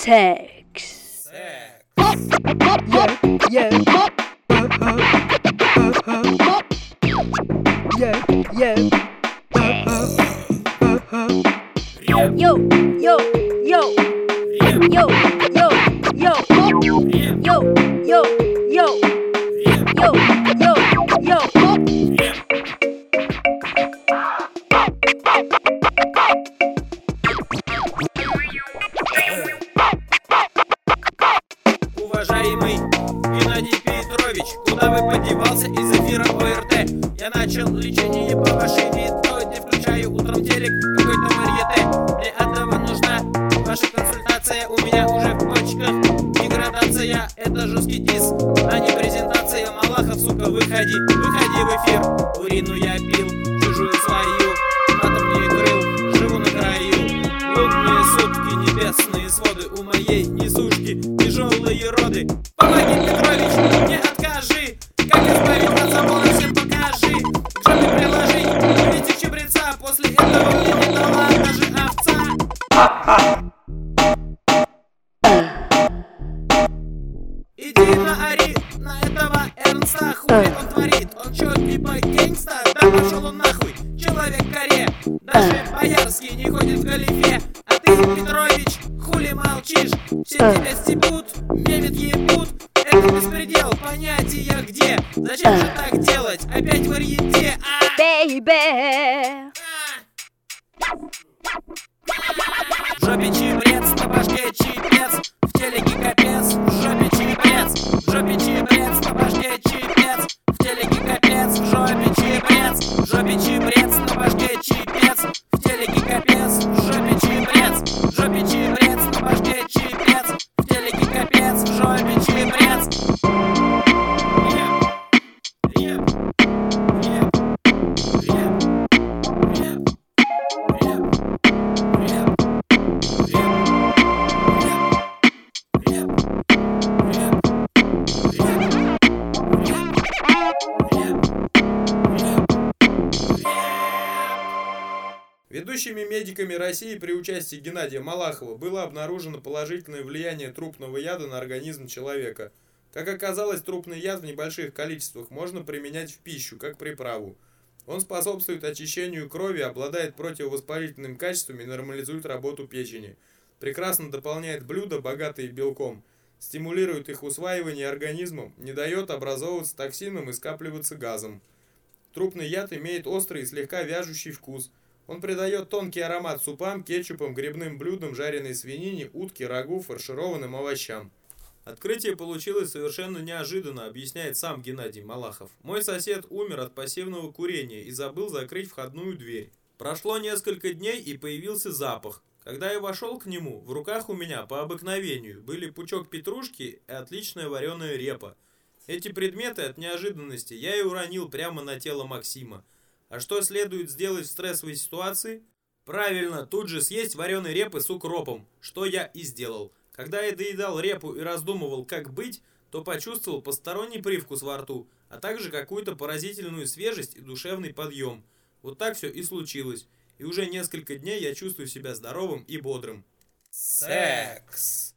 Sex. Yeah, yeah. Yeah, yeah. Yo, yo, yo. Yo, yo, yo. Yo, yo, yo. Yo, yo, yo. Уважаемый Геннадий Петрович, куда вы подевался из эфира ОРТ? Я начал лечение по вашей методе, включаю утром телек, какой-то варьете. Для этого нужна ваша консультация, у меня уже в почках деградация. Это жесткий диск, а не презентация. Малахов, сука, выходи в эфир. Урину я пил, чужую свою, матом не крыл, живу на краю. Лунные сутки, небесные своды, у моей несушки тяжелые роды. Помоги, Петрович, не откажи, как избавить от забора, всем покажи. К жопе приложи, увидите чебреца, после этого мне не дала даже овца. Иди наори на этого Эрнста, хули он творит, он чё, типа гангста? Да пошел он нахуй, человек в коре, даже Боярский не ходит в галифе. А ты, Петрович, хули молчишь? Все тебя стебут, мемят ебут. Это беспредел, понятия где? Зачем же так делать? Опять варьете, Baby. В жопе чебрец, на башке чипец, в телеке капец, в жопе чебрец, в жопе чебрец, на башке чипец, в телеке капец, в жопе чебрец, в жопе чебрец, на башке чипец, в телеке капец, в жопе чебрец, в жопе чебрец, на башке чипец, в телеке капец, в жопе чебрец. Ведущими медиками России при участии Геннадия Малахова было обнаружено положительное влияние трупного яда на организм человека. Как оказалось, трупный яд в небольших количествах можно применять в пищу, как приправу. Он способствует очищению крови, обладает противовоспалительными качествами и нормализует работу печени. Прекрасно дополняет блюда, богатые белком, стимулирует их усваивание организмом, не дает образовываться токсинам и скапливаться газом. Трупный яд имеет острый и слегка вяжущий вкус. Он придает тонкий аромат супам, кетчупам, грибным блюдам, жареной свинине, утке, рагу, фаршированным овощам. Открытие получилось совершенно неожиданно, объясняет сам Геннадий Малахов. Мой сосед умер от пассивного курения и забыл закрыть входную дверь. Прошло несколько дней и появился запах. Когда я вошел к нему, в руках у меня по обыкновению были пучок петрушки и отличная вареная репа. Эти предметы от неожиданности я и уронил прямо на тело Максима. А что следует сделать в стрессовой ситуации? Правильно, тут же съесть вареной репы с укропом, что я и сделал. Когда я доедал репу и раздумывал, как быть, то почувствовал посторонний привкус во рту, а также какую-то поразительную свежесть и душевный подъем. Вот так все и случилось. И уже несколько дней я чувствую себя здоровым и бодрым. Секс.